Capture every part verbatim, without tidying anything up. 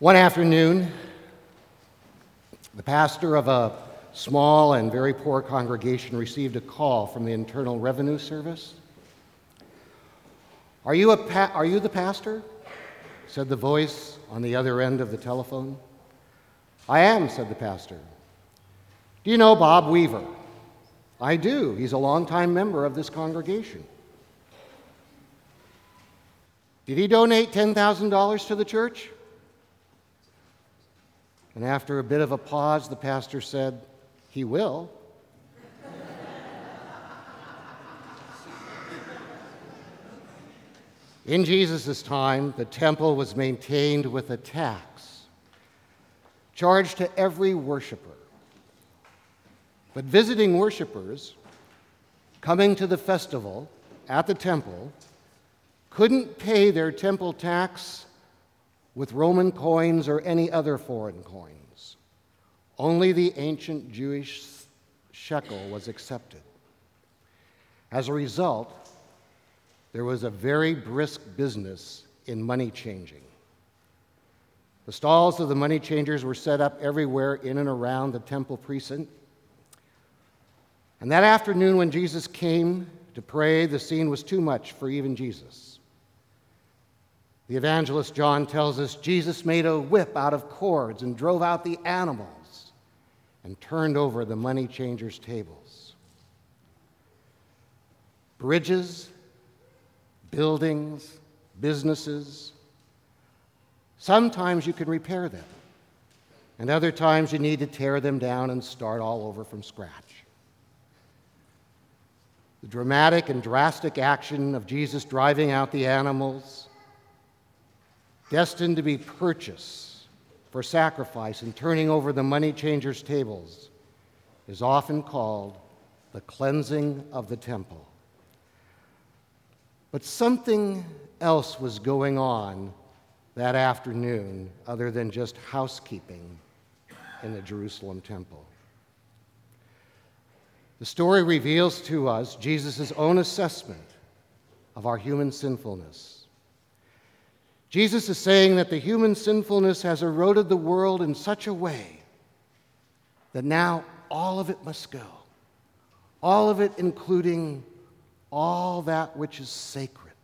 One afternoon, the pastor of a small and very poor congregation received a call from the Internal Revenue Service. Are you, a pa- are you the pastor? Said the voice on the other end of the telephone. I am, said the pastor. Do you know Bob Weaver? I do. He's a longtime member of this congregation. Did he donate ten thousand dollars to the church? And after a bit of a pause, the pastor said, he will. In Jesus' time, the temple was maintained with a tax charged to every worshiper. But visiting worshipers coming to the festival at the temple couldn't pay their temple tax with Roman coins or any other foreign coins. Only the ancient Jewish shekel was accepted. As a result, there was a very brisk business in money changing. The stalls of the money changers were set up everywhere in and around the temple precinct. And that afternoon when Jesus came to pray, the scene was too much for even Jesus. The evangelist John tells us Jesus made a whip out of cords and drove out the animals and turned over the money changers' tables. Bridges, buildings, businesses, sometimes you can repair them, and other times you need to tear them down and start all over from scratch. The dramatic and drastic action of Jesus driving out the animals, destined to be purchased for sacrifice and turning over the money changers' tables, is often called the cleansing of the temple. But something else was going on that afternoon other than just housekeeping in the Jerusalem temple. The story reveals to us Jesus' own assessment of our human sinfulness. Jesus is saying that the human sinfulness has eroded the world in such a way that now all of it must go. All of it, including all that which is sacred.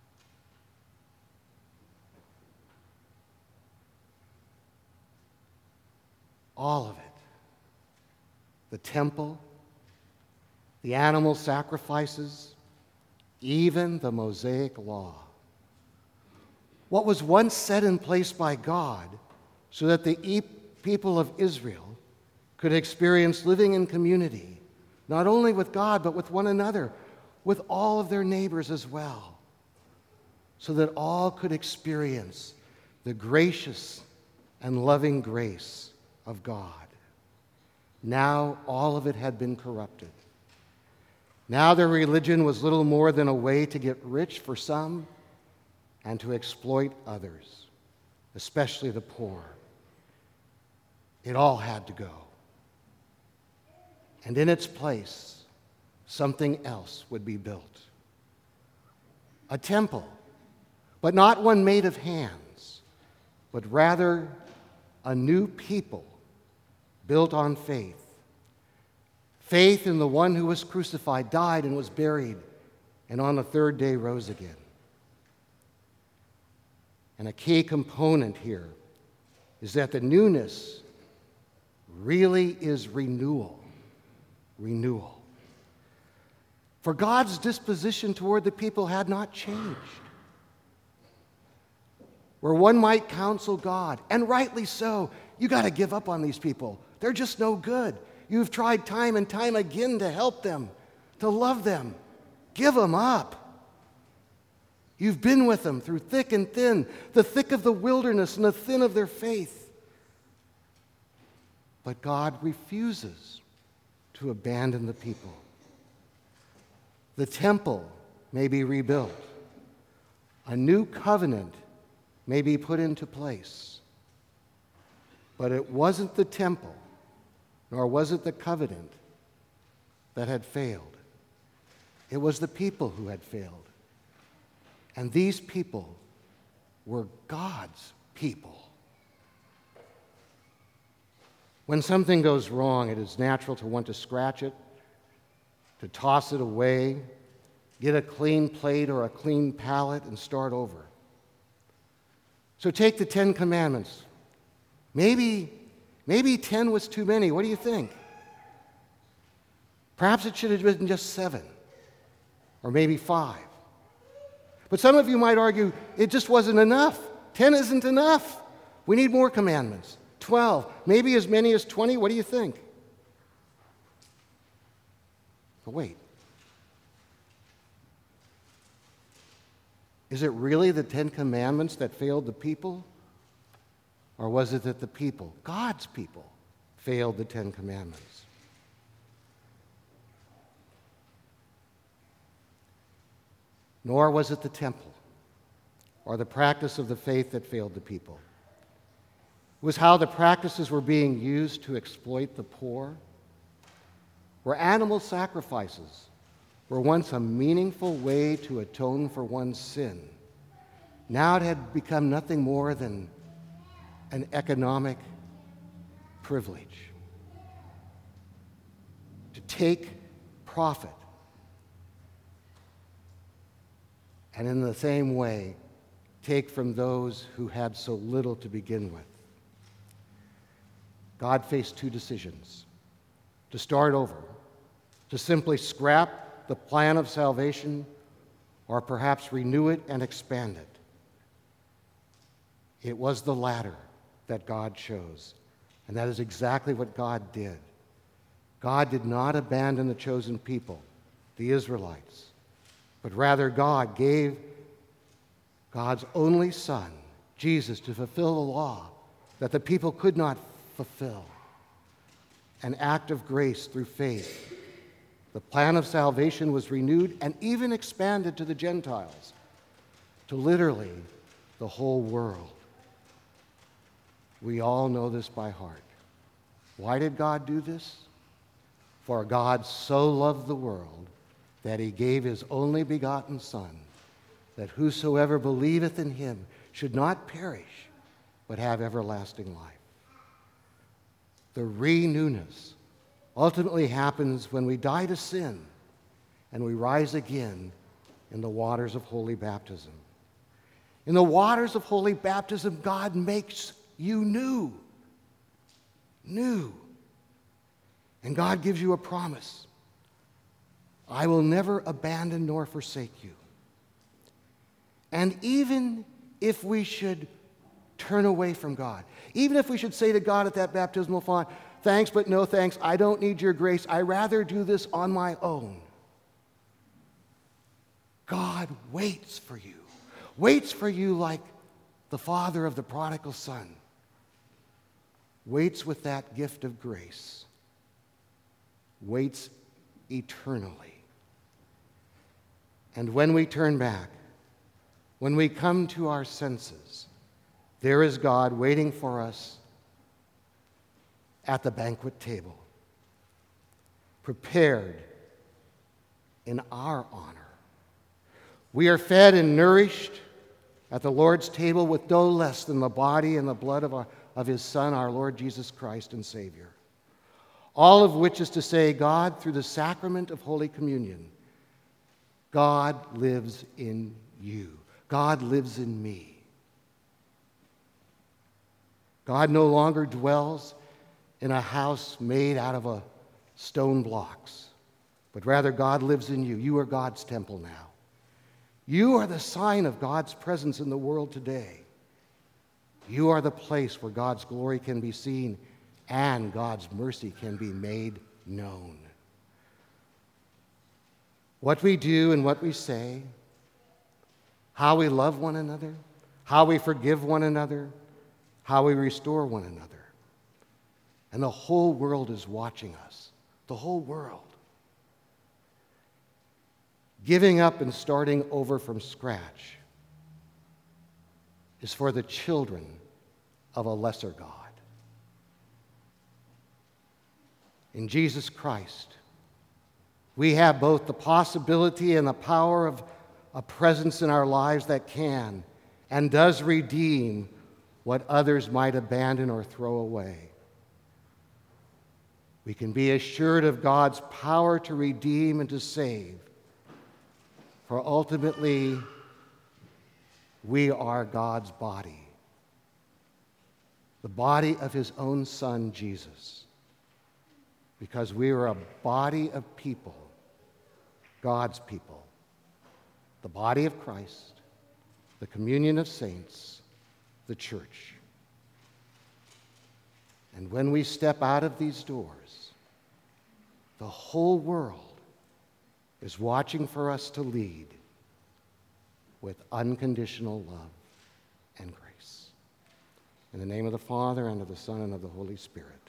All of it. The temple, the animal sacrifices, even the Mosaic law. What was once set in place by God so that the e- people of Israel could experience living in community, not only with God, but with one another, with all of their neighbors as well, so that all could experience the gracious and loving grace of God. Now all of it had been corrupted. Now their religion was little more than a way to get rich for some and to exploit others, especially the poor. It all had to go. And in its place, something else would be built. A temple, but not one made of hands, but rather a new people built on faith. Faith in the one who was crucified, died, and was buried, and on the third day rose again. And a key component here is that the newness really is renewal. Renewal. For God's disposition toward the people had not changed. Where one might counsel God, and rightly so, you got to give up on these people. They're just no good. You've tried time and time again to help them, to love them. Give them up. You've been with them through thick and thin, the thick of the wilderness and the thin of their faith. But God refuses to abandon the people. The temple may be rebuilt. A new covenant may be put into place. But it wasn't the temple, nor was it the covenant that had failed. It was the people who had failed. And these people were God's people. When something goes wrong, it is natural to want to scratch it, to toss it away, get a clean plate or a clean palette and start over. So take the Ten Commandments. Maybe, maybe ten was too many. What do you think? Perhaps it should have been just seven, or maybe five. But some of you might argue it just wasn't enough. Ten isn't enough. We need more commandments. Twelve, maybe as many as twenty. What do you think? But wait. Is it really the Ten Commandments that failed the people? Or was it that the people, God's people, failed the Ten Commandments? Nor was it the temple or the practice of the faith that failed the people. It was how the practices were being used to exploit the poor, where animal sacrifices were once a meaningful way to atone for one's sin. Now it had become nothing more than an economic privilege. To take profit. And in the same way, take from those who had so little to begin with. God faced two decisions: to start over, to simply scrap the plan of salvation, or perhaps renew it and expand it. It was the latter that God chose, and that is exactly what God did. God did not abandon the chosen people, the Israelites, but rather God gave God's only Son, Jesus, to fulfill the law that the people could not fulfill. An act of grace through faith. The plan of salvation was renewed and even expanded to the Gentiles, to literally the whole world. We all know this by heart. Why did God do this? For God so loved the world that he gave his only begotten Son, that whosoever believeth in him should not perish, but have everlasting life. The renewness ultimately happens when we die to sin and we rise again in the waters of holy baptism. In the waters of holy baptism, God makes you new. New. And God gives you a promise. I will never abandon nor forsake you. And even if we should turn away from God, even if we should say to God at that baptismal font, thanks, but no thanks. I don't need your grace. I rather do this on my own. God waits for you. Waits for you like the father of the prodigal son. Waits with that gift of grace. Waits eternally. And when we turn back, when we come to our senses, there is God waiting for us at the banquet table, prepared in our honor. We are fed and nourished at the Lord's table with no less than the body and the blood of, our, of his Son, our Lord Jesus Christ and Savior. All of which is to say, God, through the sacrament of Holy Communion, God lives in you. God lives in me. God no longer dwells in a house made out of a stone blocks, but rather God lives in you. You are God's temple now. You are the sign of God's presence in the world today. You are the place where God's glory can be seen and God's mercy can be made known. What we do and what we say, how we love one another, how we forgive one another, how we restore one another. And the whole world is watching us. The whole world. Giving up and starting over from scratch is for the children of a lesser God. In Jesus Christ, we have both the possibility and the power of a presence in our lives that can and does redeem what others might abandon or throw away. We can be assured of God's power to redeem and to save, for ultimately, we are God's body, the body of his own Son, Jesus, because we are a body of people, God's people, the body of Christ, the communion of saints, the church. And when we step out of these doors, the whole world is watching for us to lead with unconditional love and grace. In the name of the Father, and of the Son, and of the Holy Spirit.